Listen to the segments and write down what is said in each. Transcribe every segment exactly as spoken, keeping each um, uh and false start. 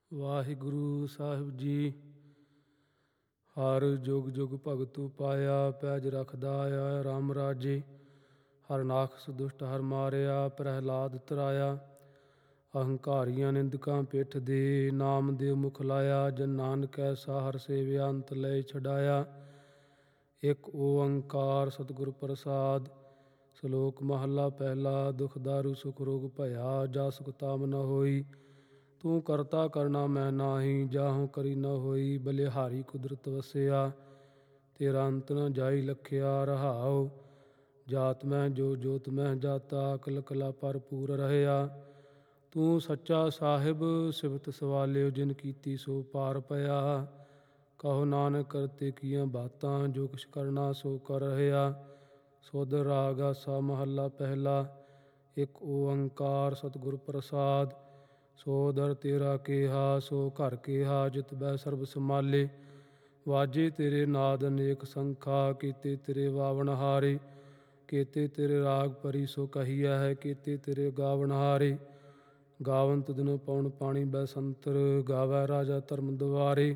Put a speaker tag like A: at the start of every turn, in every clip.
A: ਵਾਹਿਗੁਰੂ ਸਾਹਿਬ ਜੀ। ਹਰ ਜੁਗ ਜੁਗ ਭਗਤੂ ਪਾਇਆ, ਪੈਜ ਰਖਦਾ ਆਇਆ ਰਾਮ ਰਾਜੇ। ਹਰ ਨਾਖਸ ਦੁਸ਼ਟ ਹਰ ਮਾਰਿਆ, ਪ੍ਰਹਿਲਾਦ ਤਰਾਇਆ। ਅਹੰਕਾਰੀਆਂ ਨਿੰਦਕਾਂ ਪਿੱਠ ਦੇ, ਨਾਮ ਦੇ ਮੁਖ ਲਾਇਆ। ਜਨ ਨਾਨਕ ਐਸਾ ਹਰ ਸੇਵਿਆ, ਅੰਤ ਲੈ ਛਡਾਇਆ। ਇੱਕ ਓੰਕਾਰ ਸਤਿਗੁਰ ਪ੍ਰਸਾਦ। ਸ਼ਲੋਕ ਮਹੱਲਾ ਪਹਿਲਾ। ਦੁਖ ਦਾਰੂ ਸੁਖ ਰੋਗ ਭਇਆ, ਜਾ ਸੁਖ ਤਾਮ ਨ ਹੋਈ। ਤੂੰ ਕਰਤਾ ਕਰਨਾ ਮੈਂ ਨਾਹੀ, ਜਾਹੋ ਕਰੀ ਨ ਹੋਈ। ਬਲਿਹਾਰੀ ਕੁਦਰਤ ਵਸਿਆ, ਤੇਰਾ ਅੰਤ ਨ ਜਾਈ ਲਖਿਆ ਰਹਾਉ। ਜਾਤ ਮੈਂ ਜੋ ਜੋਤ ਮੈਂ ਜਾਤਾ, ਅਕਲ ਕਲਾ ਭਰਪੂਰ ਰਹਿਆ। ਤੂੰ ਸੱਚਾ ਸਾਹਿਬ ਸਿਫਤ ਸਵਾਲਿਓ, ਜਿਨ ਕੀਤੀ ਸੋ ਪਾਰ ਪਿਆ। ਕਹੋ ਨਾਨਕ ਕਰਤੇ ਕੀਆਂ ਬਾਤਾਂ, ਜੋ ਕੁਛ ਕਰਨਾ ਸੋ ਕਰ ਰਹਿਆ। ਸੁਧ ਰਾਗ ਆਸਾ ਮਹੱਲਾ ਪਹਿਲਾ। ਇੱਕ ਓੰਕਾਰ ਸਤਿਗੁਰ ਪ੍ਰਸਾਦ। ਸੋ ਦਰ ਤੇਰਾ ਕੇਹਾ, ਸੋ ਘਰ ਕੇਹਾ, ਜਿਤ ਬੈ ਸਰਬ ਸਮਾਲੇ। ਵਾਜੇ ਤੇਰੇ ਨਾਦ ਅਨੇਕ ਸੰਖਾ, ਕੀਤੇ ਤੇਰੇ ਵਾਵਣ ਹਾਰੇ। ਕੀਤੇ ਤੇਰੇ ਰਾਗ ਪਰੀ ਸੋ ਕਹੀਆ ਹੈ, ਕੀਤੇ ਤੇਰੇ ਗਾਵਣ ਹਾਰੇ। ਗਾਵਨ ਤੁਧਨੁ ਪਉਣ ਪਾਣੀ ਬੈ ਸੰਤਰ, ਗਾਵੈ ਰਾਜਾ ਧਰਮ ਦੁਆਰੇ।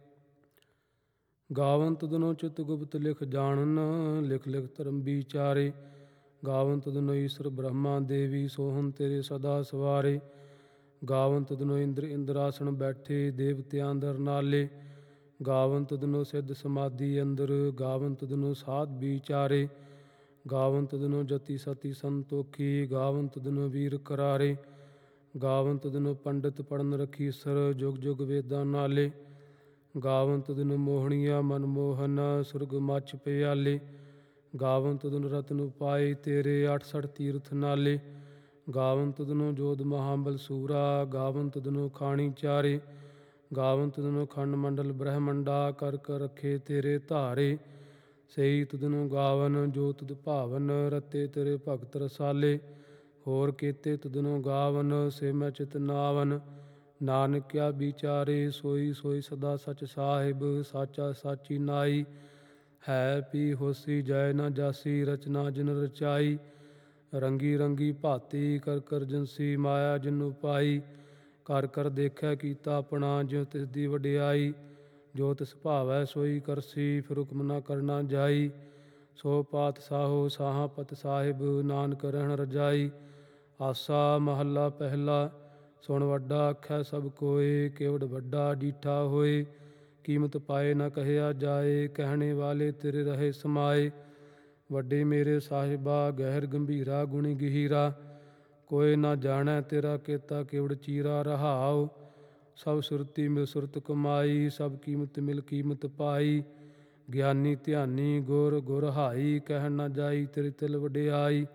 A: ਗਾਵਨ ਤੁਧਨੁ ਚਿਤ ਗੁਪਤ ਲਿਖ ਜਾਣਨ, ਲਿਖ ਲਿਖ ਧਰਮ ਵਿਚਾਰੇ। ਗਾਵਨ ਤੁਧਨੁ ਈਸਰ ਬ੍ਰਹਮਾ ਦੇਵੀ, ਸੋਹਣ ਤੇਰੇ ਸਦਾ ਸਵਾਰੇ। ਗਾਵਨ ਤੁਧਨੁ ਇੰਦਰ ਇੰਦਰਾਸਣ ਬੈਠੇ, ਦੇਵਤਿਆਂ ਅੰਦਰ ਨਾਲੇ। ਗਾਵਨ ਤੁਧਨੁ ਸਿੱਧ ਸਮਾਧੀ ਅੰਦਰ, ਗਾਵਨ ਤੁਧਨੁ ਸਾਧ ਵਿਚਾਰੇ। ਗਾਵਨ ਤੁਧਨੁ ਜਤੀ ਸਤੀ ਸੰਤੋਖੀ, ਗਾਵਨ ਤੁਧਨੁ ਵੀਰ ਕਰਾਰੇ। ਗਾਵਨ ਤੁਧਨੁ ਪੰਡਿਤ ਪੜਨ ਰਖੀਸਰ, ਜੁਗ ਜੁਗ ਵੇਦਾਂ ਨਾਲੇ। ਗਾਵਨ ਤੁਧਨੁ ਮੋਹਣੀਆ ਮਨ ਮੋਹਨ, ਸੁਰਗ ਮਛ ਪਿਆਲੇ। ਗਾਵਨ ਤੁਧਨੁ ਰਤਨ ਉਪਾਏ ਤੇਰੇ, ਅਠ ਸਠ ਤੀਰਥ ਨਾਲੇ। ਗਾਵਨ ਤੁਧਨੁ ਜੋਧ ਮਹਾਬਲ ਸੂਰਾ, ਗਾਵਨ ਤੁਧਨੁ ਖਾਣੀ ਚਾਰੇ। ਗਾਵਨ ਤੁਧਨੁ ਖੰਡ ਮੰਡਲ ਬ੍ਰਹਮੰਡਾ, ਕਰ ਕਰ ਰਖੇ ਤੇਰੇ ਧਾਰੇ। ਸਈ ਤੁਧਨੁ ਗਾਵਨ ਜੋ ਤੁਧ ਭਾਵਨ, ਰਤੇ ਤੇਰੇ ਭਗਤ ਰਸਾਲੇ। ਹੋਰ ਕੀਤੇ ਤੁਧਨੁ ਗਾਵਨ, ਸੇ ਮੈਂ ਚਿਤ ਨਾਵਨ। ਨਾਨਕ ਕਿਆ ਵਿਚਾਰੇ, ਸੋਈ ਸੋਈ ਸਦਾ ਸਚ ਸਾਹਿਬ। ਸਾਚਾ ਸਾਚੀ ਨਾਈ, ਹੈ ਪੀ ਹੋਸੀ ਜੈ ਨ ਜਾਸੀ। ਰਚਨਾ ਜਿਨ ਰਚਾਈ, ਰੰਗੀ ਰੰਗੀ ਭਾਤੀ। ਕਰ ਕਰ ਜਿਨਸੀ ਮਾਇਆ ਜਿਨੁ ਪਾਈ। ਕਰ ਕਰ ਦੇਖੈ ਕੀਤਾ ਆਪਣਾ, ਜਿਉ ਤਿਸ ਦੀ ਵਡਿਆਈ। ਜੋ ਤਿਸ ਭਾਵੈ ਸੋਈ ਕਰਸੀ, ਫਿਰ ਹੁਕਮ ਨ ਕਰਨਾ ਜਾਈ। ਸੋ ਪਾਤਸ਼ਾਹੋ ਸਾਹਾ ਪਤ ਸਾਹਿਬ, ਨਾਨਕ ਰਹਿਣ ਰਜਾਈ। ਆਸਾ ਮਹੱਲਾ ਪਹਿਲਾ। ਸੁਣ ਵੱਡਾ ਆਖੈ ਸਭ ਕੋਇ, ਕੇਵਡ ਵੱਡਾ ਡੀਠਾ ਹੋਏ। ਕੀਮਤ ਪਾਏ ਨ ਕਹਿਆ ਜਾਏ, ਕਹਿਣੇ ਵਾਲੇ ਤੇਰੇ ਰਹੇ ਸਮਾਏ। ਵੱਡੇ ਮੇਰੇ ਸਾਹਿਬਾ, ਗਹਿਰ ਗੰਭੀਰਾ ਗੁਣੀ ਗਹੀਰਾ। ਕੋਇ ਨਾ ਜਾਣੈ ਤੇਰਾ ਕੀਤਾ ਕੇਵਡ ਚੀਰਾ ਰਹਾਉ। ਸਭ ਸੁਰਤੀ ਮਿਲ ਸੁਰਤ ਕਮਾਈ, ਸਭ ਕੀਮਤ ਮਿਲ ਕੀਮਤ ਪਾਈ। ਗਿਆਨੀ ਧਿਆਨੀ ਗੁਰ ਗੁਰ ਹਾਈ, ਕਹਿਣ ਨਾ ਜਾਈ ਤੇਰੀ ਤਿਲ ਵਡਿਆਈ।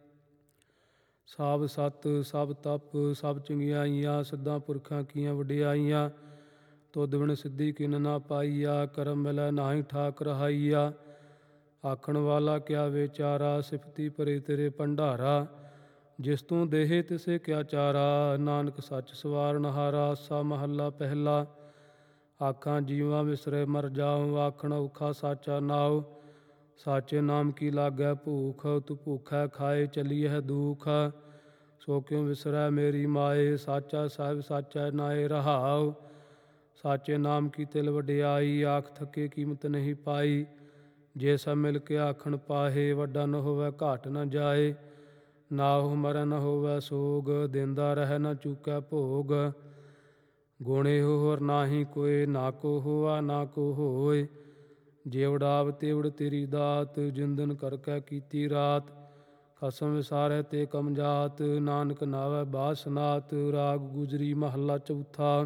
A: ਸਭ ਸਤ ਸਭ ਤਪ ਸਭ ਚੰਗਿਆਈਆਂ, ਸਿੱਧਾਂ ਪੁਰਖਾਂ ਕੀਆਂ ਵਡਿਆਈਆਂ। ਤੁਧ ਬਿਨ ਸਿੱਧੀ ਕਿਨ ਨਾ ਪਾਈਆ, ਕਰਮ ਮਿਲੈ ਨਾਹੀ ਠਾਕ ਰਹਾਈਆ। ਆਖਣ ਵਾਲਾ ਕਿਆ ਵਿਚਾਰਾ, ਸਿਫਤੀ ਭਰੇ ਤੇਰੇ ਭੰਡਾਰਾ। ਜਿਸ ਤੂੰ ਦੇਹੇ ਤਿਸੇ ਕਿਆ ਚਾਰਾ, ਨਾਨਕ ਸੱਚ ਸਵਾਰਨ ਹਾਰਾ। ਆਸਾ ਮਹੱਲਾ ਪਹਿਲਾ। ਆਖਾਂ ਜੀਵਾਂ ਵਿਸਰੇ ਮਰ ਜਾਉ, ਆਖਣ ਔਖਾ ਸਾਚਾ ਨਾਉ। ਸਾਚੇ ਨਾਮ ਕੀ ਲਾਗੈ ਭੂਖ, ਤੂੰ ਭੂਖੈ ਖਾਏ ਚਲੀਐ ਦੂਖ। ਸੋ ਕਿਉ ਵਿਸਰੈ ਮੇਰੀ ਮਾਏ, ਸਾਚਾ ਸਾਹਿਬ ਸਾਚਾ ਨਾਏ ਰਹਾਉ। ਸਾਚੇ ਨਾਮ ਕੀ ਤਿਲ ਵਡਿਆਈ, ਆਖ ਥਕੇ ਕੀਮਤ ਨਹੀਂ ਪਾਈ। ਜੇ ਸਭ ਮਿਲ ਕੇ ਆਖਣ ਪਾਹੇ, ਵੱਡਾ ਨ ਹੋਵੈ ਘਾਟ ਨ ਜਾਏ। ਨਾ ਉਹ ਮਰੈ ਨ ਹੋਵੈ ਸੋਗ, ਦੇਂਦਾ ਰਹਿ ਨ ਚੂਕੈ ਭੋਗ। ਗੁਣ ਇਹੋ ਹੋਰ ਨਾਹੀ ਕੋਇ, ਨਾ ਕੋ ਹੋਆ ਨਾ ਕੋ ਹੋਇ। ਜੇਵੜ ਆਵ ਤੇਵੜ ਤੇਰੀ ਦਾਤ, ਜਿਨ ਦਿਨ ਕਰਕੇ ਕੀਤੀ ਰਾਤ। ਖਸਮ ਵਿਸਾਰੈ ਤੇ ਕਮ ਜਾਤ, ਨਾਨਕ ਨਾਵੈ ਬਾਸਨਾਤ। ਰਾਗ ਗੁਜਰੀ ਮਹੱਲਾ ਚੌਥਾ।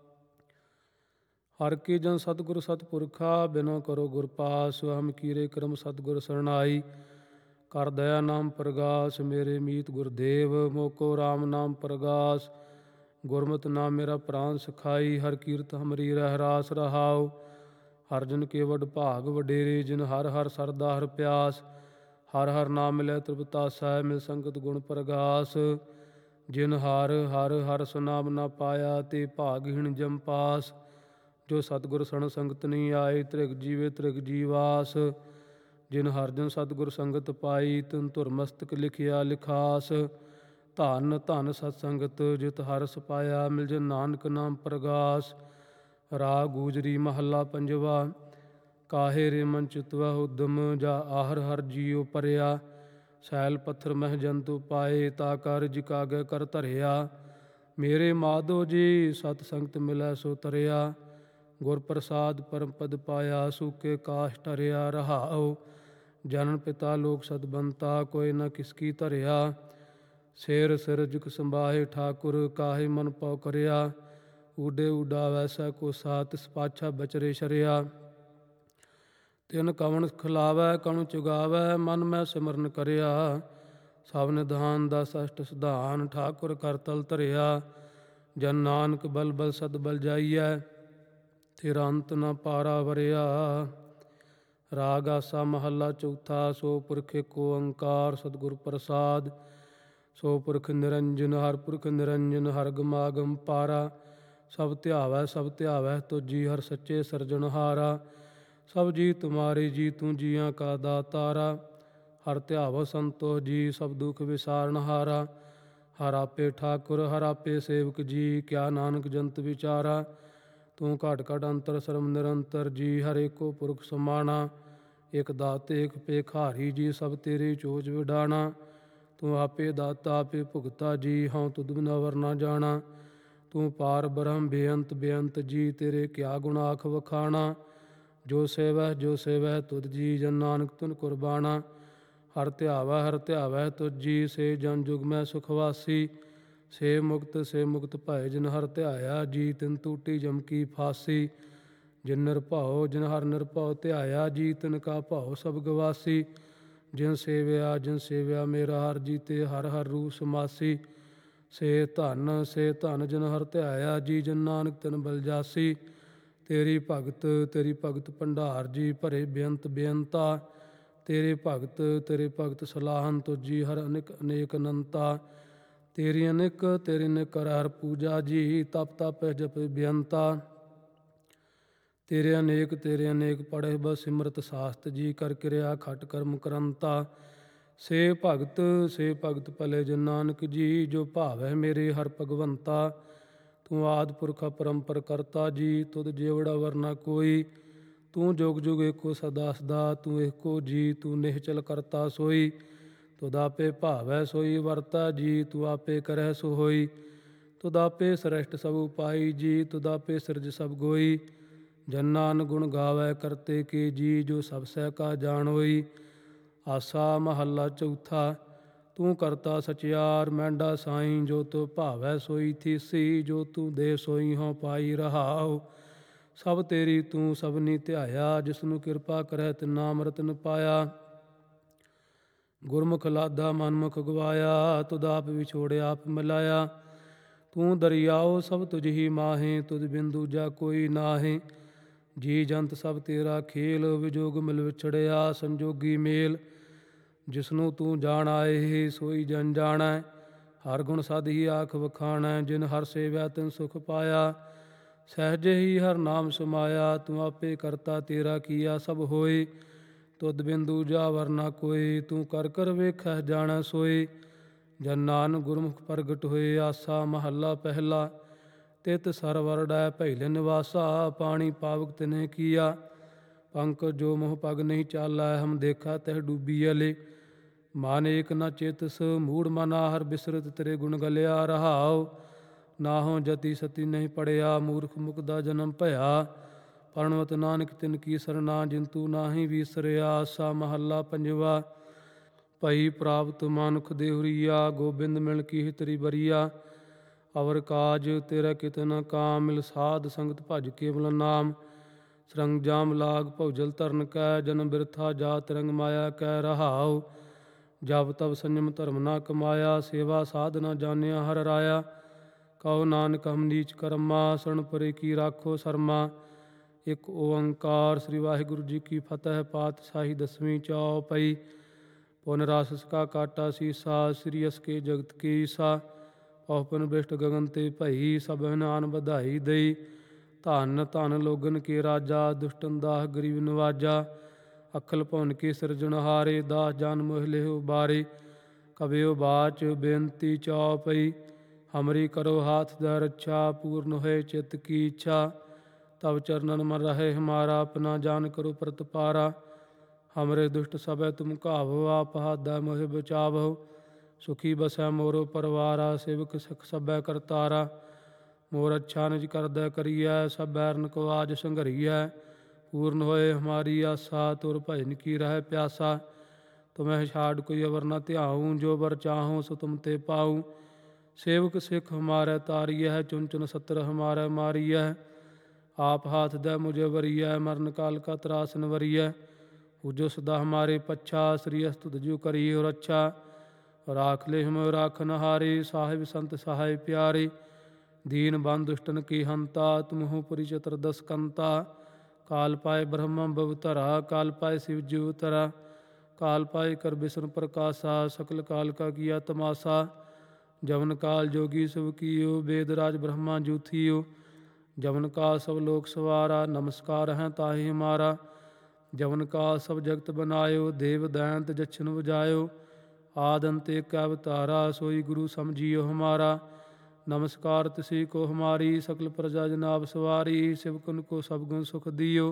A: ਹਰ ਕੇ ਜਨ ਸਤਿਗੁਰ ਸਤਿਪੁਰਖਾ, ਬਿਨੋ ਕਰੋ ਗੁਰ ਪਾਸ। ਹਮ ਕੀਰੇ ਕਰਮ ਸਤਿਗੁਰ ਸਰਨਾਈ, ਕਰ ਦਇਆ ਨਾਮ ਪ੍ਰਗਾਸ। ਮੇਰੇ ਮੀਤ ਗੁਰਦੇਵ, ਮੋਕੋ ਰਾਮ ਨਾਮ ਪ੍ਰਗਾਸ। ਗੁਰਮਤਿ ਨਾਮ ਮੇਰਾ ਪ੍ਰਾਨ ਸਖਾਈ, ਹਰ ਕੀਰਤ ਹਮਰੀ ਰਹਿ ਰਾਸ ਰਹਾਉ। ਹਰ ਜਨ ਕੇ ਵਡ ਭਾਗ ਵਡੇਰੇ, ਜਿਨ ਹਰ ਹਰ ਸਰਦਾ ਹਰ ਪਿਆਸ। ਹਰ ਹਰ ਨਾਮ ਮਿਲੈ ਤ੍ਰਿਪਤਾਸੈ, ਮਿਲ ਸੰਗਤ ਗੁਣ ਪ੍ਰਗਾਸ। ਜਿਨ ਹਰ ਹਰ ਹਰ ਸੁਨਾਮ ਨਾ ਪਾਇਆ, ਤੇ ਭਾਗਹੀਣ ਜਮ ਪਾਸ। ਜੋ ਸਤਿਗੁਰ ਸਣ ਸੰਗਤ ਨਹੀਂ ਆਏ, ਤ੍ਰਿਗ ਜੀਵੇ ਤ੍ਰਿਗ ਜੀਵਾਸ। ਜਿਨ ਹਰ ਜਨ ਸਤਿਗੁਰ ਸੰਗਤ ਪਾਈ, ਤਿਨ ਧੁਰ ਮਸਤਕ ਲਿਖਿਆ ਲਿਖਾਸ। ਧੰਨ ਧੰਨ ਸਤ ਸੰਗਤ ਜਿਤ ਹਰਸ ਪਾਇਆ, ਮਿਲ ਜਨ ਨਾਨਕ ਨਾਮ ਪ੍ਰਗਾਸ। ਰਾਗ ਗੂਜਰੀ ਮਹੱਲਾ ਪੰਜਵਾ। ਕਾਹੇ ਰੇ ਮਨ ਚਿਤਵ ਉਦਮ, ਜਾ ਆਹਰ ਹਰ ਜੀਉ ਪਰਿਆ। ਸੈਲ ਪੱਥਰ ਮਹਿ ਜੰਤੂ ਪਾਏ, ਤਾ ਕਾਰਜ ਕਾਗੇ ਕਰ ਧਰਿਆ। ਮੇਰੇ ਮਾਧੋ ਜੀ ਸਤ ਸੰਗਤ ਮਿਲੈ ਸੋ ਤਰਿਆ। ਗੁਰ ਪ੍ਰਸਾਦ ਪਰਮ ਪਦ ਪਾਇਆ, ਸੂਕੇ ਕਾਸ਼ ਟਰਿਆ। ਰਹਾਉ ਜਨਨ ਪਿਤਾ ਲੋਕ ਸਤਬੰਤਾ, ਕੋਈ ਨ ਕਿਸਕੀ ਧਰਿਆ। ਸ਼ੇਰ ਸਿਰਜੁਕ ਸੰਭਾਹੇ ਠਾਕੁਰ, ਕਾਹੇ ਮਨ ਪਉ ਕਰਿਆ। ਊਡੇ ਊਡਾ ਵੈਸਾ ਕੋ ਸਾ, ਤਿਸ ਪਾਛਾ ਬਚਰੇ ਸ਼ਰਿਆ। ਤਿਨ ਕਵਣ ਖਿਲਾਵੈ ਕਵਣ ਚੁਗਾਵੈ, ਮਨ ਮੈਂ ਸਿਮਰਨ ਕਰਿਆ। ਸਭ ਨਿਧਾਨ ਦਸ ਅਸ਼ਟ ਸਿਧਾਨ, ਠਾਕੁਰ ਕਰ ਤਲ ਧਰਿਆ। ਜਨ ਨਾਨਕ ਬਲ ਬਲ ਸਦ ਬਲ ਜਾਈਐ, ਤੇਰਾ ਅੰਤ ਨ ਪਾਰਾ ਵਰਿਆ। ਰਾਗ ਆਸਾ ਮਹੱਲਾ ਚੌਥਾ। ਸੋ ਪੁਰਖ ਏਕ ਓੰਕਾਰ ਸਤਿਗੁਰ ਪ੍ਰਸਾਦ, ਸੋ ਪੁਰਖ ਨਿਰੰਜਨ ਹਰ ਪੁਰਖ ਨਿਰੰਜਨ, ਹਰ ਗਮਾਗਮ ਪਾਰਾ। ਸਭ ਧਿਆਵੈ ਸਭ ਧਿਆਵੈ ਤੁਜੀ, ਹਰ ਸੱਚੇ ਸਿਰਜਣਹਾਰਾ। ਸਭ ਜੀ ਤੁਮਾਰੇ ਜੀ, ਤੂੰ ਜੀਆਂ ਕਾ ਦਾਤਾਰਾ। ਹਰ ਧਿਆਵੋ ਸੰਤੋ ਜੀ, ਸਭ ਦੁਖ ਵਿਸਾਰਨਹਾਰਾ। ਹਰ ਆਪੇ ਠਾਕੁਰ ਹਰ ਆਪੇ ਸੇਵਕ ਜੀ, ਕਿਆ ਨਾਨਕ ਜੰਤ ਵਿਚਾਰਾ। ਤੂੰ ਘਟ ਘਟ ਅੰਤਰ ਸਰਮ ਨਿਰੰਤਰ ਜੀ, ਹਰ ਏਕੋ ਪੁਰਖ ਸਮਾਣਾ। ਇਕ ਦਾਤੇ ਇਕ ਭੇਖਾਰੀ ਜੀ, ਸਭ ਤੇਰੀ ਚੋਜ ਵਿਡਾਣਾ। ਤੂੰ ਆਪੇ ਦਾਤਾ ਆਪੇ ਭੁਗਤਾ ਜੀ, ਹਉ ਤੁਧ ਬਿਨਾ ਵਰ ਨਾ ਜਾਣਾ। ਤੂੰ ਪਾਰ ਬ੍ਰਹਮ ਬੇਅੰਤ ਬੇਅੰਤ ਜੀ, ਤੇਰੇ ਕਿਆ ਗੁਣ ਆਖ ਵਖਾਣਾ। ਜੋ ਸੇਵੈ ਜੋ ਸੇਵੈ ਤੁਧ ਜੀ, ਜਨ ਨਾਨਕ ਤੁਨ ਕੁਰਬਾਣਾ। ਹਰ ਧਿਆਵੈ ਹਰ ਧਿਆਵੈ ਤੁਧ ਜੀ, ਸੇ ਜਨ ਜੁਗ ਮੈਂ ਸੁਖਵਾਸੀ। ਸੇ ਮੁਕਤ ਸੇ ਮੁਕਤ ਭਏ, ਜਿਨ ਹਰ ਧਿਆਇਆ ਜੀ, ਤਿਨ ਟੂਟੀ ਜਮ ਕੀ ਫਾਸੀ। ਜਿਨ ਨਿਰਭਉ ਜਿਨ ਹਰ ਨਿਰਭਉ ਧਿਆਇਆ ਜੀ, ਤਿਨ ਕਾ ਭਉ ਸਭ ਗਵਾਸੀ। ਜਿਨ ਸੇਵਿਆ ਜਿਨ ਸੇਵਿਆ ਮੇਰਾ ਹਰ ਜੀ, ਤੇ ਹਰ ਹਰ ਰੂਪ ਸਮਾਸੀ। ਸੇ ਧਨ ਸੇ ਧਨ ਜਿਨ ਹਰ ਧਿਆਇਆ ਜੀ, ਜਨ ਨਾਨਕ ਤਿਨ ਬਲ ਜਾਸੀ। ਤੇਰੀ ਭਗਤ ਤੇਰੀ ਭਗਤ ਭੰਡਾਰ ਜੀ, ਭਰੇ ਬੇਅੰਤ ਬੇਅੰਤਾ। ਤੇਰੇ ਭਗਤ ਤੇਰੇ ਭਗਤ ਸਲਾਹਨ ਤੁਜੀ, ਹਰ ਅਨੇਕ ਅਨੇਕ ਅਨੰਤਾ। ਤੇਰੀ ਅਨੇਕ ਤੇਰੀ ਅਨੇਕ ਕਰ ਹਰ ਪੂਜਾ ਜੀ, ਤਪ ਤਪ ਜਪ ਬੇਅੰਤਾ। ਤੇਰੇ ਅਨੇਕ ਤੇਰੇ ਅਨੇਕ ਪੜ੍ਹੇ ਬਸ ਸਿਮਰਤ ਸਾਸਤ ਜੀ, ਕਰ ਕਿਰਿਆ ਖਟ ਕਰਮ ਕਰੰਤਾ। ਸੇ ਭਗਤ ਸੇ ਭਗਤ ਭਲੇ ਜਨ ਨਾਨਕ ਜੀ, ਜੋ ਭਾਵੈ ਮੇਰੇ ਹਰ ਭਗਵੰਤਾ। ਤੂੰ ਆਦਿ ਪੁਰਖ ਅਪਰੰਪਰ ਕਰਤਾ ਜੀ, ਤੁਧ ਜੇਵੜਾ ਵਰਨਾ ਕੋਈ। ਤੂੰ ਜੁਗ ਜੁਗ ਏਕੋ ਸਦਾ ਸਦਾ, ਤੂੰ ਏਕੋ ਜੀ, ਤੂੰ ਨਿਹਚਲ ਕਰਤਾ ਸੋਈ। ਤੁਧ ਆਪੇ ਭਾਵੈ ਸੋਈ ਵਰਤਾ ਜੀ, ਤੂੰ ਆਪੇ ਕਰਹਿ ਸੋ ਹੋਈ। ਤੁਧ ਆਪੇ ਸ੍ਰਸ਼ਟ ਸਭ ਉਪਾਈ ਜੀ, ਤੁਧ ਆਪੇ ਸਿਰਜ ਸਭ ਗੋਈ। ਜਨ ਨਾਨਕ ਗੁਣ ਗਾਵੈ ਕਰਤੇ ਕੇ ਜੀ, ਜੋ ਸਭ ਸਹਿ ਕਾ ਜਾਣ ਹੋਈ। ਆਸਾ ਮਹੱਲਾ ਚੌਥਾ। ਤੂੰ ਕਰਤਾ ਸਚਿਆਰ ਮਹਿੰਡਾ ਸਾਈਂ, ਜੋ ਤੂੰ ਭਾਵੈ ਸੋਈ ਥੀਸੀ। ਜੋ ਤੂੰ ਦੇ ਸੋਈ ਹਉ ਪਾਈ। ਰਹਾਉ ਸਭ ਤੇਰੀ ਤੂੰ ਸਭਨੀ ਧਿਆਇਆ, ਜਿਸਨੂੰ ਕਿਰਪਾ ਕਰੈ ਤਿਨ ਅੰਮ੍ਰਿਤ ਨ ਪਾਇਆ। ਗੁਰਮੁਖ ਲਾਦਾ ਮਨਮੁਖ ਗਵਾਇਆ, ਤੁਧ ਆਪ ਵਿਛੋੜਿਆ ਆਪ ਮਿਲਾਇਆ। ਤੂੰ ਦਰਿਆਓ ਸਭ ਤੁਝ ਹੀ ਮਾਹੇ, ਤੁਧ ਬਿਨ ਦੂਜਾ ਕੋਈ ਨਾਹੇ। ਜੀ ਜੰਤ ਸਭ ਤੇਰਾ ਖੇਲ, ਵਿਜੋਗ ਮਿਲ ਵਿਛੜਿਆ ਸੰਜੋਗੀ ਮੇਲ। ਜਿਸਨੂੰ ਤੂੰ ਜਾਣ ਆਏ, ਸੋਈ ਜਨ ਜਾਣੈ। ਹਰ ਗੁਣ ਸਦ ਹੀ ਆਖ ਵਖਾਣੈ, ਜਿਨ ਹਰ ਸੇਵਿਆ ਤਿਨ ਸੁਖ ਪਾਇਆ। ਸਹਿਜੇ ਹੀ ਹਰ ਨਾਮ ਸਮਾਇਆ, ਤੂੰ ਆਪੇ ਕਰਤਾ ਤੇਰਾ ਕੀਆ ਸਭ ਹੋਏ। ਤੁਧ ਬਿਨ ਦੂਜਾ ਵਰ ਨਾ ਕੋਈ, ਤੂੰ ਕਰ ਕਰ ਵੇਖਹਿ ਜਾਣੈ ਸੋਈ। ਜਨ ਨਾਨਕ ਗੁਰਮੁਖ ਪ੍ਰਗਟ ਹੋਏ। ਆਸਾ ਮਹੱਲਾ ਪਹਿਲਾ। ਤਿਤ ਸਰਵਰ ਡੈ ਪਹਿਲੇ ਨਿਵਾਸਾ, ਪਾਣੀ ਪਾਵਕ ਤਿਨਹਿ ਕੀਆ। ਪੰਕਜ ਜੋ ਮੋਹ ਪਗ ਨਹੀਂ ਚਾਲੈ, ਹਮ ਦੇਖਾ ਤਹਿ ਡੂਬੀ ਅਲੇ। ਮਨ ਏਕ ਨ ਚੇਤਸ ਮੂੜ ਮਨਾ, ਹਰ ਬਿਸਰਤ ਤੇਰੇ ਗੁਣ ਗਲਿਆ। ਰਹਾਉ ਨਾਹੋ ਜਤੀ ਸਤੀ ਨਹੀਂ ਪੜਿਆ, ਮੂਰਖ ਮੁਕਦਾ ਜਨਮ ਭਇਆ। ਪਰਣਵਤ ਨਾਨਕ ਤਿਨ ਕੀ ਸਰਨਾ, ਜਿਨ ਤੂੰ ਨਾਹੀ ਵੀਸਰਿਆ। ਆਸਾ ਮਹੱਲਾ ਪੰਜਵਾ। ਭਈ ਪ੍ਰਾਪਤ ਮਾਨੁਖ ਦੇਹੁਰੀਆ, ਗੋਬਿੰਦ ਮਿਲ ਕੀ ਹਿਤਰੀ ਬਰੀਆ। ਅਵਰ ਕਾਜ ਤੇਰਾ ਕਿਤ ਨ ਕਾਮ, ਮਿਲ ਸਾਧ ਸੰਗਤ ਭਜ ਕੇਵਲ ਨਾਮ। ਸਰੰਜਾਮ ਲਾਗ ਭਉਜਲ ਧਰਨ ਕੈ, ਜਨਮ ਬਿਰਥਾ ਜਾਤ ਰੰਗ ਮਾਇਆ ਕੈ। ਰਹਾਉ ਜਪ ਤਪ ਸੰਜਮ ਧਰਮ ਨਾ ਕਮਾਇਆ, ਸੇਵਾ ਸਾਧ ਨਾ ਜਾਣਿਆ ਹਰ ਰਾਇਆ। ਕਹੋ ਨਾਨਕ ਹਮ ਨੀਚ ਕਰਮਾ, ਸਰਣ ਪਰੇ ਕੀ ਰਾਖੋ ਸਰਮਾ। ਇੱਕ ਓੰਕਾਰ ਸ੍ਰੀ ਵਾਹਿਗੁਰੂ ਜੀ ਕੀ ਫਤਿਹ। ਪਾਤਸ਼ਾਹੀ ਦਸਵੀਂ ਚੌਪਈ। ਪੁਨ ਰਾਸਸ ਕਾ ਕਾਟਾ ਸੀਸਾ, ਸ੍ਰੀ ਅਸ ਕੇ ਜਗਤ ਕੀ ਈਸਾ। ਪਹੁਪਨ ਬਿਸ਼ਟ ਗਗਨ ਤੇ ਭਈ, ਸਭ ਨਾਨ ਵਧਾਈ ਦਈ। ਧੰਨ ਧੰਨ ਲੋਗਨ ਕੇ ਰਾਜਾ, ਦੁਸ਼ਟਨ ਦਾਹ ਗਰੀਬ ਨਵਾਜਾ। ਅਖਲ ਭੁਵਨ ਕੇ ਸਿਰਜਣਹਾਰੇ, ਦਾਸ ਜਾਨ ਮੋਹਿ ਲਿਹੁ ਬਾਰੇ। ਕਬਿਓ ਬਾਚ ਬੇਨਤੀ ਚੌਪਈ। ਹਮਰੀ ਕਰੋ ਹਾਥ ਦ ਰੱਛਾ, ਪੂਰਨ ਹੋਏ ਚਿੱਤ ਕੀ ਇੱਛਾ। ਤਬ ਚਰਨਨ ਮਨ ਰਹੇ ਹਮਾਰਾ, ਆਪਣਾ ਜਾਨ ਕਰੋ ਪ੍ਰਤਪਾਰਾ। ਹਮਰੇ ਦੁਸ਼ਟ ਸਭੈ ਤੁਮ ਘਾਵੋ, ਆਪ ਹਾਥ ਮੋਹਿ ਬਚਾਵੋ। ਸੁਖੀ ਬਸੈ ਮੋਰੋ ਪਰਵਾਰਾ, ਸੇਵਕ ਸਿਖ ਸਭੈ ਕਰਤਾਰਾ। ਮੋਰ ਅੱਛਾ ਨਿਜ ਕਰਦੈ ਕਰੀਐ, ਸਭ ਬੈਰਨ ਕੋ ਆਜ ਸੰਘਰੀਐ। ਪੂਰਨ ਹੋਏ ਹਮਾਰੀ ਆਸਾ, ਤੁਰ ਭਜਨ ਕੀ ਰਹਿ ਪਿਆਸਾ। ਤੁਮਹਿ ਛਾੜ ਕੋਈ ਅਵਰ ਨ ਧਿਆਊ, ਜੋ ਬਰ ਚਾਹੂੰ ਸੋ ਤੁਮ ਤੇ ਪਾਊ। ਸੇਵਕ ਸਿੱਖ ਹਮਾਰੇ ਤਾਰੀਐ, ਚੁਨ ਚੁਨ ਸਤਰ ਹਮਾਰੇ ਮਾਰੀਐ। ਆਪ ਹਾਥ ਦੈ ਮੁਝੇ ਵਰੀਐ, ਮਰਨ ਕਾਲ ਕਾ ਤਰਾਸਨ ਵਰੀਐ। ਪੂਜੋ ਸਦਾ ਹਮਾਰੇ ਪੱਛਾ, ਸ੍ਰੀ ਅਸ ਤੁਧ ਜੋ ਕਰੀਓ ਰੱਛਾ। ਰਾਖ ਲੈ ਹਮ ਰਾਖਨ ਹਾਰੇ, ਸਾਹਿਬ ਸੰਤ ਸਹਾਇ ਪਿਆਰੇ। ਦੀਨ ਬੰਧ ਦੁਸ਼ਟਨ ਕੀ ਹੰਤਾ, ਤੁਮਹੁ ਪੁਰੀ ਚਤੁਰ ਦਸ ਕੰਤਾ। ਕਾਲ ਪਾਏ ਬ੍ਰਹਮ ਬਵਤਰਾ, ਕਾਲ ਪਾਏ ਸਿਵ ਜੀ ਉਤਰਾ। ਕਾਲ ਪਾਏ ਕਰ ਬਿਸ਼ਨ ਪ੍ਰਕਾਸ਼ਾ, ਸਕਲ ਕਾਲ ਕਾ ਕੀਆ ਤਮਾਸਾ। ਜਵਨ ਕਾਲ ਜੋਗੀ ਸਭ ਕੀਓ, वेद राज ब्रह्मा जूथियो। जवन काल सब लोक सवारा, नमस्कार है ताहि हमारा। जवन काल सब जगत बनायो, देव दैंत जछन बजायो। आद अंत एक अवतारा, सोई गुरु समझियो हमारा। नमस्कार तिसी को हमारी, सकल प्रजा जनाब सवारी। सिवकन को सब गुण सुख दियो,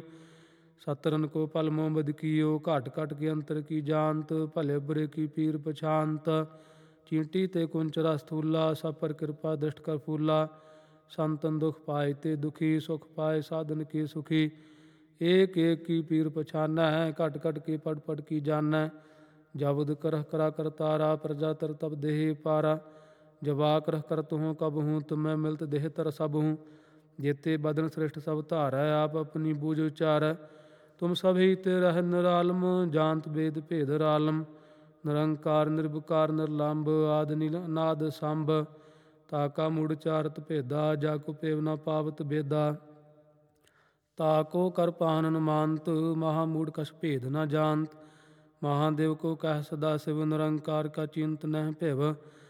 A: सतरन को पल मोहम्मद कियो। घट घट के अंतर की जानत, भले बुरे की पीर पछानत। चींटी ते कुंचरा स्थूला, सब पर कृपा दृष्ट कर फूला। संतन दुख पाए ते दुखी, सुख पाए साधन के सुखी। एक एक की पीर पछाना है, घट घट के पट पट की जाना। जबुद करह करा कर तारा, प्रजा तर तब देह पारा। जवाक रह कर तुहों कब हूँ, तुम्हें मिलत देह तर सब हूँ। जेते बदन श्रेष्ठ सब धारै, आप अपनी बूझ उचारै। तुम सभी ते रह निरालम, जानत वेद भेद रालम। निरंकार निर्विकार निर्लंब, आदि नील अनाद संभ। ताका मूढ़ चारत भेदा, जाको पेव न पावत बेदा। ताको कर पानन मानत, महामूढ़ कछ भेद न जानत। महादेव को कह सदा शिव, निरंकार का चिंत नह भेव।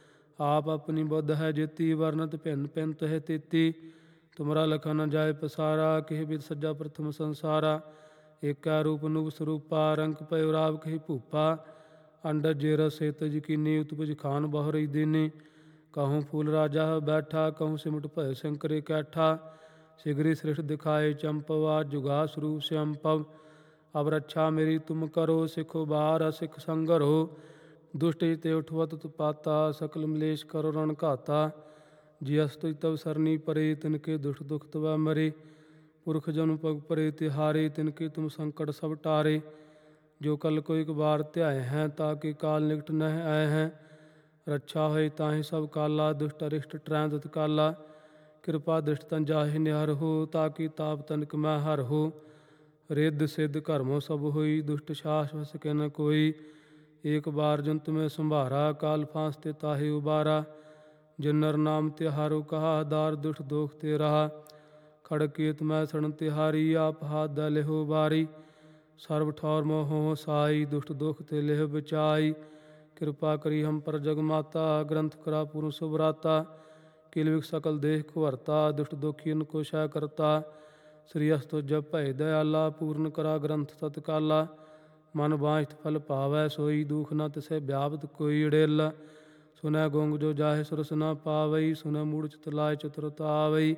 A: आप अपनी बुद्ध है जेती, वर्णत भिन्न भिन्न तह तेती। तुमरा लखा न जाय पसारा, किह बिद सज्जा प्रथम संसारा। एकै रूप नुब स्वरूपा, रंग पयो राव कही भूपा। अंडज जेरस सेतज कीनी, उत्पज खान बहुरई दीनी। कहूँ फूल राजा बैठा, कहूँ सिमट भय शंकरे कैठा। सिगरी सृष्ट दिखाए चंपवा, जुगा स्वरूप श्यंपव। अब रक्षा मेरी तुम करो, सिखो बार सिख संगरो। दुष्ट ते उठवत तुपाता, सकल मलेश करो रण घाता। जियस तुझ तब सरनी परे, तिनके दुष्ट दुख तब मरे। पुरख जन पग परे तिहारे, तिनके तुम संकट सब टारे। जो कल को एक बार ध्याय हैं, ताकि काल निकट नह आए हैं। रक्षा होई ताहि सब काला, दुष्ट अरिष्ट ट्रैन तत्काला। कृपा दृष्ट तन जाहि निहर हो, ताकि ताप तनिक मैं हर हो। रिद्ध सिद्ध कर्मो सब होई, दुष्ट सास वस के न कोई। एक बार जन तुम्हें संभारा, काल फांसते ताहि उबारा। जिन नर नाम तिहारो कहा, दार दुष्ट दोख ते रहा। खड़केत मैं सड़न तिहारी, आप हाथ द लेहो बारी। सर्व ठौर मोह साई, दुष्ट दुख ते लेह बचाई। कृपा करी हम पर जगमाता, ग्रंथ करा पूर्ण सुभराता। किलविक सकल देह को हरता, दुष्ट दुखियन को शय करता। श्री अस्तो जब भय दयाला, पूर्ण करा ग्रंथ तत्काला। मन बांछत फल पावै, सोई दुख न तिसे व्यापत कोई अड़ेला। सुनै गोंग जो जाहे सुरस न पावई, सुनै मूढ़ चित लाय चतुरता आवई।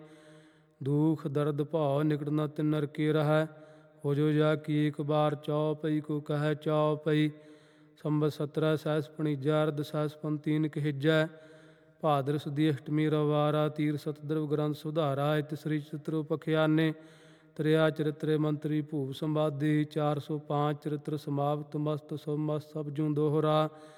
A: दुख दर्द भाव निकट न तिन नर के रहै। हो जो जा की एक बार चौपई, को कह चौपई। संबत सत्रह सहस पणिजा, अर्ध सहस पंतीन कहिजै। भादर सुदी अष्टमी रवारा, तीर सतद्रव ग्रंथ सुधारा। इत श्री चित्र पखियाने, त्रिया चरित्र मंत्री भूप संवादी। चार सौ पाँच चरित्र समाप्त, मस्त सो मस्त सब जूं दोहरा।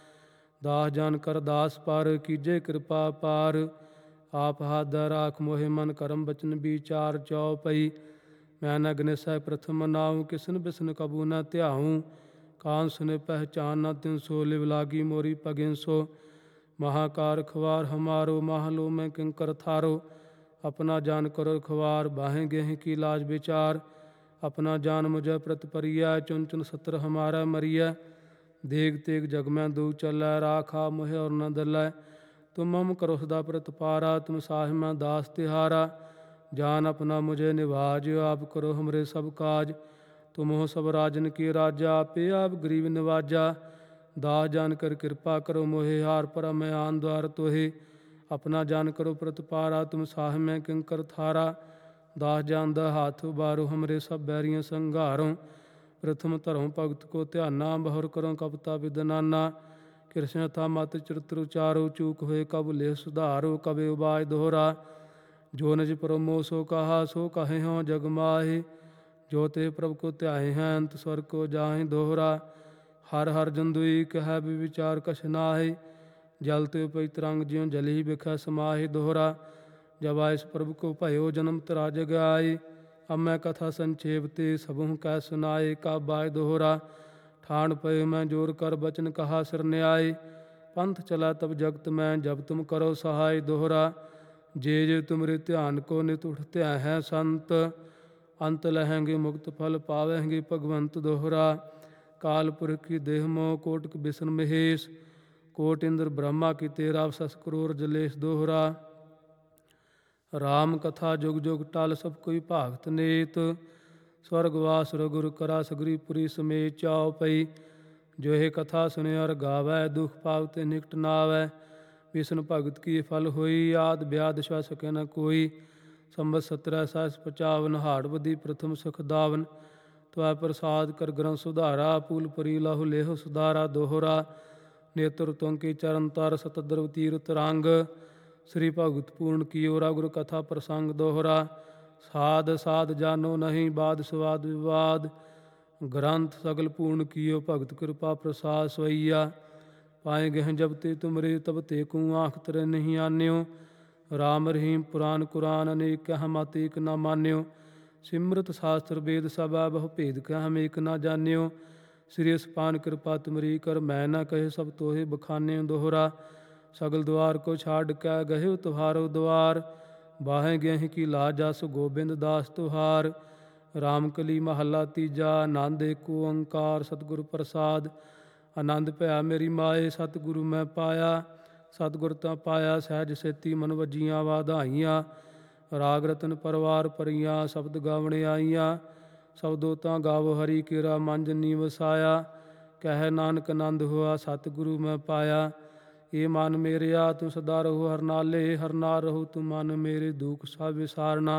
A: दास जान कर दास पर, कीजे कृपा पार। आप हाथ द राख मोहि मन, करम बचन विचार चौपई। मैं न गणेशै प्रथम नाऊँ, किसन बिसन कबू न ध्याऊँ। कान सुने पहचान न तिन सो, लिव लागी मोरी पगिन सो। महाकार खवार हमारो, महलो में किंकर थारो। अपना जान करो खवार, बाहें गेह की लाज विचार। अपना जान मुझे प्रत परिया, चुन चुन सत्र हमारा मरिया। देग तेग जग में दो चलै, राखा मोहे और न दलै। तुम मम करो सदा प्रत पारा, तुम साहिब मैं दास तिहारा। जान अपना मुझे निभाज, आप करो हमरे सब काज। तुम हो सब राजन के राजा, आपे आप गरीब निवाजा। दास जान कर कृपा करो मोहे, हार पर मैं आन द्वार तोहे। अपना जान करो प्रतिपारा, तुम साह मैं किंकर थारा। दास जान दा हाथ उबारो, हमरे सब बैरियां संघारो। प्रथम धरों भगत को ध्याना, बहुर करो कपता विदनाना। कृष्ण था मत चरित्र उचारो, चूक होए कब ले सुधारो। कबे उबाज दोहरा, जो निज प्रमो सो कहा, सो कहे हों जग माहे। जो ते प्रभु को ध्याए हैं, अंत स्वर्ग को जाहे दोहरा। हर हर जंदुई कह विचार कछ नाहे, जलते उपै तरंग ज्यों जली बिखै समाहे दोहरा। जब आयस प्रभु को भयो, जन्म तरा जग आए। अब मैं कथा संक्षेप ते, सबहु कह सुनाए। का बाय दोहरा, ठान पय मैं जोर कर बचन कहा सिर न्याय। पंथ चला तब जगत में, जब तुम करो सहाय दोहरा। जे जे तुमरे ध्यान को नित उठते हैं संत, अंत लहेंगे मुक्त फल पावेंगे भगवंत दोहरा। काल पुरख की देह मोह, कोटक बिसन महेश। कोट इंद्र ब्रह्मा की तेरा, सस करोड़ जलेश दोहरा। राम कथा जुग जुग टल, सब कोई भागत नेत। स्वर्गवास रघुर करा, सगरीपुरी समेत चाओ पई। जो हे कथा सुने और गावै, दुख पावते निकट नावै। विष्णु भगत की फल होई, आद ब्याद श्वा सके न कोई। संबत सत्रह सहस पचावन, हाड़ बदी प्रथम सुख दावन। त्वै प्रसाद कर ग्रंथ सुधारा, पूल परी लाहु लेह सुधारा दोहरा। नेत्र तुंकी चरण तर, सतद्रव तीर्थ रंग। श्री भगत पूर्ण की ओरा, गुरु कथा प्रसंग दोहरा। साध साध जानो नहीं, बाद स्वाद विवाद। ग्रंथ सगल पूर्ण कियो, भगत कृपा प्रसाद सोइया। पाए गह जब ते तुमरे, तब ते को आँख तरे नहीं आन्यो। राम रहीम पुराण कुरान, अनेक कह मत एक न मान्यो। सिमरत शास्त्र वेद सब, बहु भेद कह हम एक न जान्यो। श्री अस्पान कृपा तुमरी कर, मैं न कहे सब तोहे बखाने दोहरा। सगल द्वार को छाड़ कै, गहे तुहारो द्वार। बाहें गेह की लाजस, गोबिंद दास तुहार। रामकली महला तीजा, आनंद एक ओंकार सतगुर प्रसाद। आनंद भया मेरी माए, सतगुरु मैं पाया। सतगुर ता पाया सहज सेती, मन वजियाँ वाधाइयाँ। राग रतन परवार परियाँ, शब्द गावणे आईयाँ। शब्दों ता गावो हरि केरा, मन जनी वसाया। कह नानक आनंद हुआ, सतगुरु मैं पाया। ये मन मेरेया तू सदा रहो हर नाले, हर नाल रहो तू मन मेरे, दुख सब विसारना।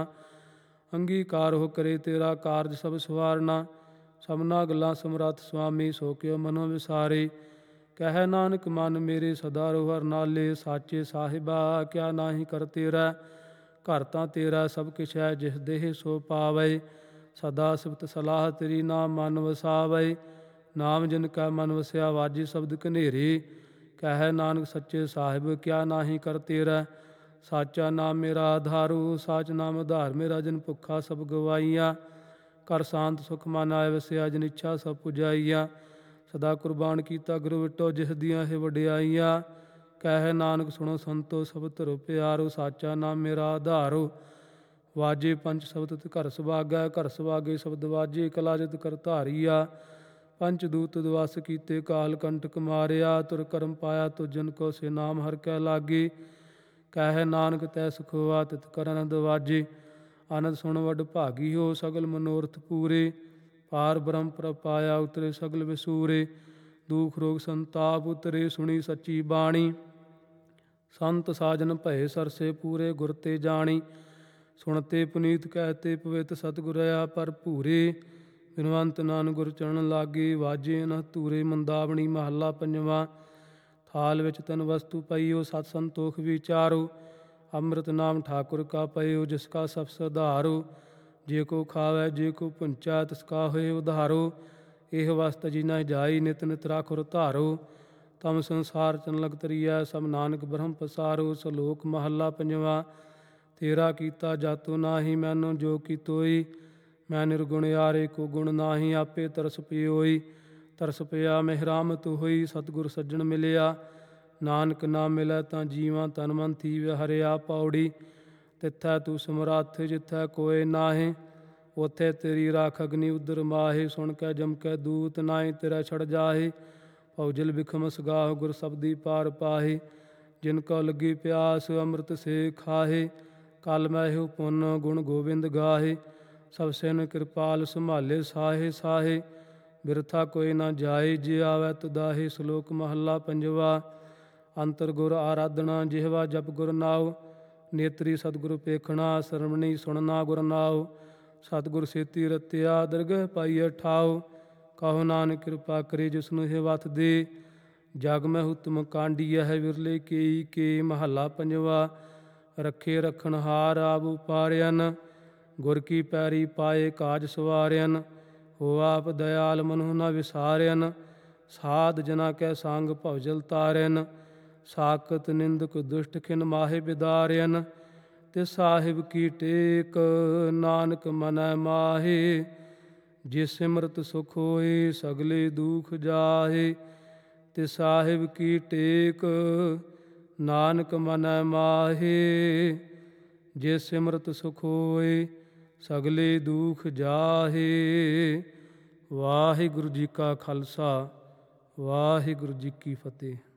A: अंगीकार हो करे तेरा, कारज सब सवारना। सबना गल्लां समरथ स्वामी, सो क्यों मनो विसारे। कह नानक मन मेरे, सदा रहो हर नाले। साचे साहिबा क्या नाहि कर तेरा, घर तां तेरा सब किछ है, जिस देह सो पावै। सदा सिफत सलाह तेरी, नाम मन वसावै। नाम जिन का मन वसया, वाजी शब्द कनेरे। कह नानक सच्चे साहिब क्या नाहि कर तेरा। साचा नाम मेरा आधारू, साच नाम आधार मेरा। जिन भुखा सब गवाइया, कर शांत सुख मन आए वसिया। जिन इच्छा सब पुजाइया, सदा कुर्बान कीता गुरु विटो, जिस दियां है वडियाइया। कह नानक सुनो संतो, सब धरो प्यारो। साचा नाम मेरा आधारो, वाजे पंच शब्द घर सुभागा। घर सुभागे शब्द वाजे, कला जित कर धारिया। पंच दूत दवास कीते, काल कंटक मारिया। तुर करम पाया तो जन को, से नाम हर कै लागे। कह नानक तै सुख होआ, तित कर आनंद वाजे। आनंद सुन वड भागी हो, सगल मनोरथ पूरे। पार ब्रह्म प्रभ पाया, उतरे सगल विसूरे। दुख रोग संताप उतरे, सुनी सच्ची बाणी। संत साजन भये सरसे, पूरे गुर ते जानी। सुनते पुनीत कहते, पवित सतगुरया भरपूरे। बिनवंत नानक गुर चरण लागे, वाजे न धूरे। मंदावणी महला पंजवा। थाल विच तन वस्तु पईओ, सत संतोख विचारो। अमृत नाम ठाकुर का पयो, जिसका सब सधारो। जे को खावै जे को पुंचा, तिसका होए उधारो। एह वस्त जी न जाई, नित नित राखुर धारो। तम संसार चन लग तरिया, सब नानक ब्रह्म पसारो। सलोक महला पंजवा। तेरा कीता जातो नाही, मैनो जो की तोई। मैं निर्गुण यारे को गुण नाही, आपे तरस पियोई। तरस पिया मेहरामत होई, सतगुर सज्जन मिलिया। नानक नाम मिलै तां जीवां, तन मन थीवै हरिया पौड़ी। तिथै तू समरथ, जिथै कोय नाहे। उथे तेरी राख अग्नि उदर माहे। सुन कै जम कै दूत, नाई तेरा छड़ जाहे। भौजल बिखम सगाह, गुर शब्दी पार पाहे। जिनको लगी प्यास, अमृत से खाहे। कल मैहु पुन, गुण गोविंद गाहे। सब सिन कृपाल संभाले साहे साहे। ਬਿਰਥਾ ਕੋਈ ਨਾ ਜਾਏ, ਜੇ ਆਵੈ ਤੁਦਾਹੇ। ਸ਼ਲੋਕ ਮਹੱਲਾ ਪੰਜਵਾ। ਅੰਤਰ ਗੁਰ ਆਰਾਧਨਾ, ਜਿਹਵਾ ਜਪ ਗੁਰ ਨਾਉ। ਨੇਤਰੀ ਸਤਿਗੁਰ ਪੇਖਣਾ, ਸਰਵਣੀ ਸੁਣਨਾ ਗੁਰ ਨਾਉ। ਸਤਿਗੁਰ ਸੇਤੀ ਰਤਿਆ, ਦਰਗਹਿ ਪਾਈਐ ਠਾਉ। ਕਹੋ ਨਾਨਕ ਕਿਰਪਾ ਕਰੇ, ਜਿਸਨੂੰ ਇਹ ਵਤ ਦੇ। ਜਗ ਮੈਂ ਹੁਤਮ ਕਾਂਡੀਐ, ਵਿਰਲੇ ਕੇਈ ਕੇ। ਮਹੱਲਾ ਪੰਜਵਾ। ਰੱਖੇ ਰੱਖਣਹਾਰ, ਆਪ ਉਪਾਰਿਆਨ। ਗੁਰ ਕੀ ਪੈਰੀ ਪਾਏ, ਕਾਜ ਸਵਾਰਿਆਨ। ਹੋ ਆਪ ਦਇਆਲ, ਮਨਹੁ ਨ ਵਿਸਾਰਿਆਨ। ਸਾਧ ਜਨਾ ਕੈ ਸੰਗ, ਭਵਜਲ ਤਾਰਿਆਨ। ਸਾਕਤ ਨਿੰਦਕ ਦੁਸ਼ਟ, ਖਿਨ ਮਾਹੇ ਬਿਦਾਰਿਆਨ। ਤਿਸ ਸਾਹਿਬ ਕੀ ਟੇਕ, ਨਾਨਕ ਮਨੈ ਮਾਹੇ। ਜੇ ਸਿਮਰਤ ਸੁਖ ਹੋਏ, ਸਗਲੇ ਦੁਖ ਜਾਹੇ। ਤਿਸ ਸਾਹਿਬ ਕੀ ਟੇਕ, ਨਾਨਕ ਮਨੈ ਮਾਹੇ। ਜੇ ਸਿਮਰਤ ਸੁਖ ਹੋਏ, ਸਗਲੇ ਦੁਖ ਜਾਹੇ। ਵਾਹਿਗੁਰੂ ਜੀ ਕਾ ਖਾਲਸਾ, ਵਾਹਿਗੁਰੂ ਜੀ ਕੀ ਫਤਿਹ।